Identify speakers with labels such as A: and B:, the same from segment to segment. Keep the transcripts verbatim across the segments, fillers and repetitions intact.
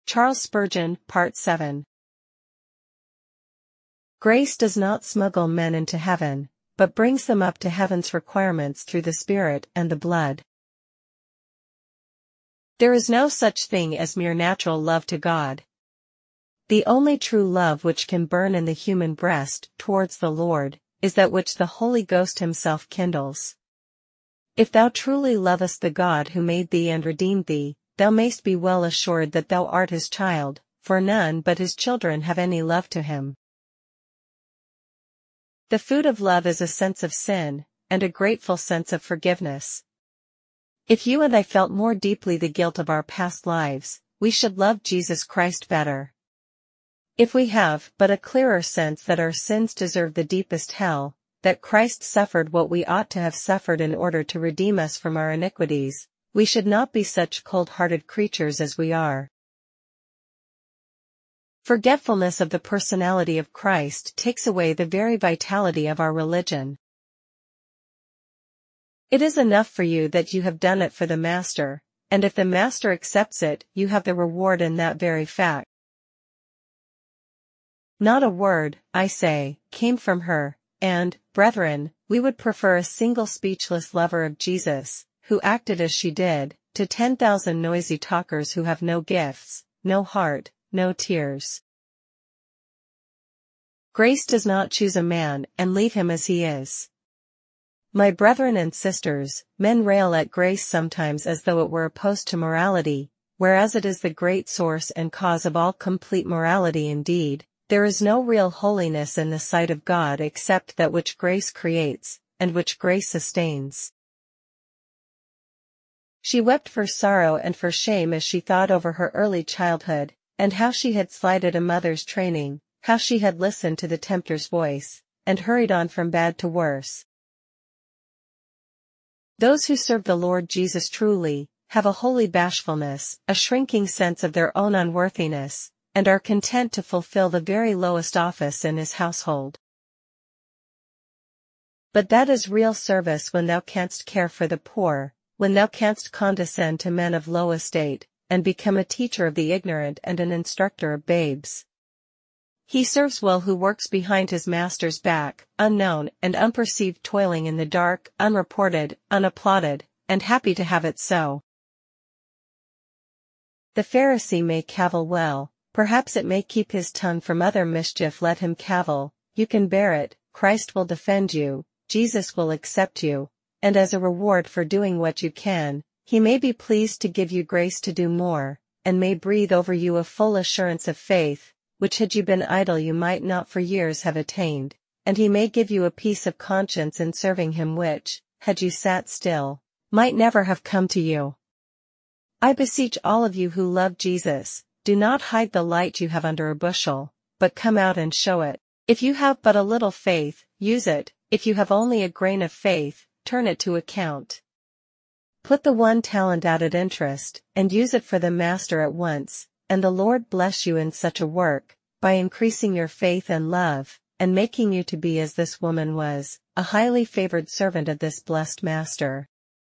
A: Charles Spurgeon, Part seven. Grace does not smuggle men into heaven, but brings them up to heaven's requirements through the Spirit and the blood. There is no such thing as mere natural love to God. The only true love which can burn in the human breast towards the Lord, is that which the Holy Ghost himself kindles. If thou truly lovest the God who made thee and redeemed thee, thou mayst be well assured that thou art his child, for none but his children have any love to him. The food of love is a sense of sin, and a grateful sense of forgiveness. If you and I felt more deeply the guilt of our past lives, we should love Jesus Christ better. If we have but a clearer sense that our sins deserve the deepest hell, that Christ suffered what we ought to have suffered in order to redeem us from our iniquities, we should not be such cold-hearted creatures as we are. Forgetfulness of the personality of Christ takes away the very vitality of our religion. It is enough for you that you have done it for the Master, and if the Master accepts it, you have the reward in that very fact. Not a word, I say, came from her, and, brethren, we would prefer a single speechless lover of Jesus, who acted as she did, to ten thousand noisy talkers who have no gifts, no heart, no tears. Grace does not choose a man and leave him as he is. My brethren and sisters, men rail at grace sometimes as though it were opposed to morality, whereas it is the great source and cause of all complete morality indeed. There is no real holiness in the sight of God except that which grace creates, and which grace sustains. She wept for sorrow and for shame as she thought over her early childhood, and how she had slighted a mother's training, how she had listened to the tempter's voice, and hurried on from bad to worse. Those who serve the Lord Jesus truly, have a holy bashfulness, a shrinking sense of their own unworthiness, and are content to fulfill the very lowest office in his household. But that is real service when thou canst care for the poor, when thou canst condescend to men of low estate, and become a teacher of the ignorant and an instructor of babes. He serves well who works behind his master's back, unknown and unperceived, toiling in the dark, unreported, unapplauded, and happy to have it so. The Pharisee may cavil well, perhaps it may keep his tongue from other mischief. Let him cavil, you can bear it, Christ will defend you, Jesus will accept you, and as a reward for doing what you can, he may be pleased to give you grace to do more, and may breathe over you a full assurance of faith, which had you been idle you might not for years have attained, and he may give you a peace of conscience in serving him which, had you sat still, might never have come to you. I beseech all of you who love Jesus, do not hide the light you have under a bushel, but come out and show it. If you have but a little faith, use it. If you have only a grain of faith, turn it to account. Put the one talent out at interest, and use it for the Master at once, and the Lord bless you in such a work, by increasing your faith and love, and making you to be as this woman was, a highly favored servant of this blessed Master.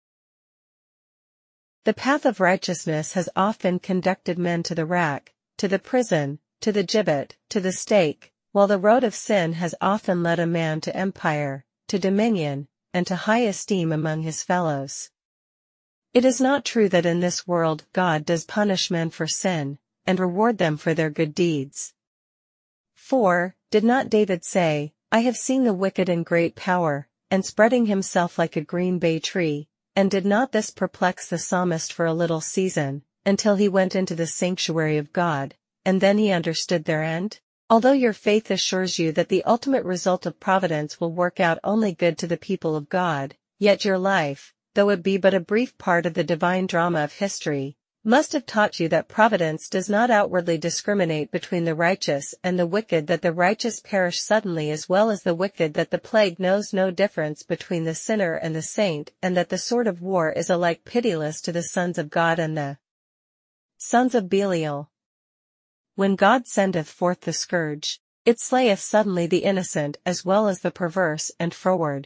A: The path of righteousness has often conducted men to the rack, to the prison, to the gibbet, to the stake, while the road of sin has often led a man to empire, to dominion, and to high esteem among his fellows. It is not true that in this world God does punish men for sin, and reward them for their good deeds. For, did not David say, I have seen the wicked in great power, and spreading himself like a green bay tree, and did not this perplex the psalmist for a little season, until he went into the sanctuary of God, and then he understood their end? Although your faith assures you that the ultimate result of providence will work out only good to the people of God, yet your life, though it be but a brief part of the divine drama of history, must have taught you that providence does not outwardly discriminate between the righteous and the wicked, that the righteous perish suddenly as well as the wicked, that the plague knows no difference between the sinner and the saint, and that the sword of war is alike pitiless to the sons of God and the sons of Belial. When God sendeth forth the scourge, it slayeth suddenly the innocent as well as the perverse and froward.